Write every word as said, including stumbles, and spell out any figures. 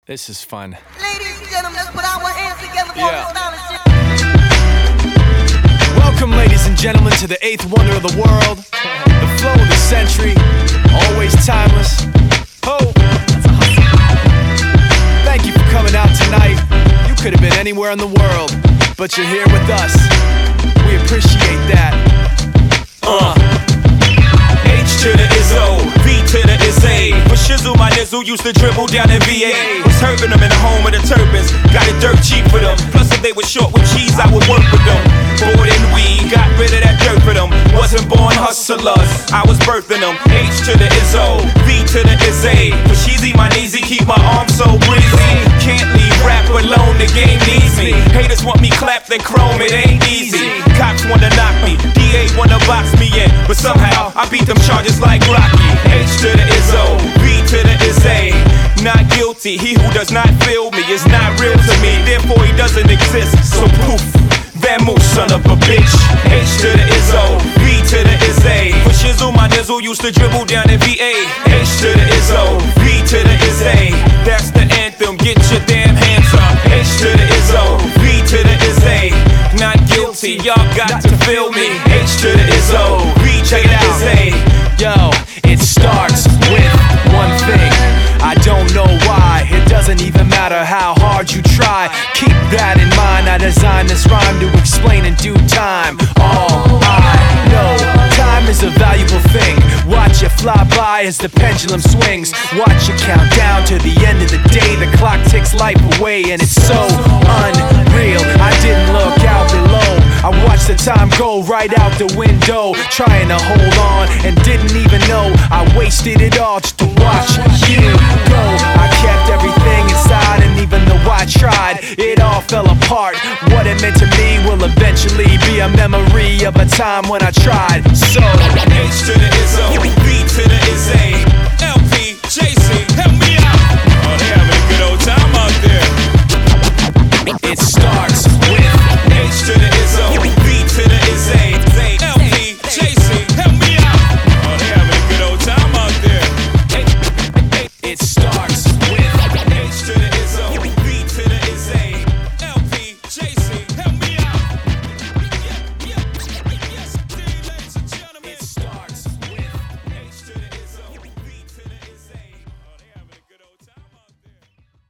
This is fun. Ladies and gentlemen, let's put our hands together for Yeah. this stylish shit. Welcome, ladies and gentlemen, to the eighth wonder of the world, the flow of the century, always timeless. Ho! Thank you for coming out tonight. You could have been anywhere in the world, but you're here with us. We appreciate that. Uh. H to the Izzo, V to the Izzy. For Shizzle, my nizzle used to dribble down in V A. Was hurting them in the home of the turbans. Got it dirt cheap for them. Plus, if they were short with cheese, I would work with them. Bored and weed, got rid of that dirt for them. Wasn't born hustlers, I was birthing them. H to the Izzo, V to the Izzy. For Sheezy, my kneesy, keep my arms so breezy. Can't leave rap alone, the game needs me. Haters want me clapped and chrome, it ain't easy. Cops wanna knock me, D A wanna box me in, but somehow I beat them charges like Rocky. H to the Izzo, V to the Izzy. Not guilty, he who does not feel me is not real to me, therefore he doesn't exist. So poof, Vamoose, son of a bitch. H to the Izzo, V to the Izzy. For Shizzle, my nizzle used to dribble down in V A. H to the Izzo, V to the Izzy. That's the anthem, get your damn hands up. H to the Izzo, V to the Izzy. Not guilty, y'all got to feel me. H to the Izzo, V to the Izzy. Yo, it starts with one thing. I don't know why, it doesn't even matter how hard you try. Keep that in mind, I designed this rhyme to explain in due time. All I know, time is a valuable thing. Watch it fly by as the pendulum swings. Watch it count down to the end of the day. The clock ticks life away and it's so unreal. I didn't look out below, I watched the time go right out the window, trying to hold on and didn't even know I wasted it all just to watch you go. I kept everything inside, and even though I tried, it all fell apart. What it meant to me will eventually be a memory of a time when I tried. So H to the Izzo, V to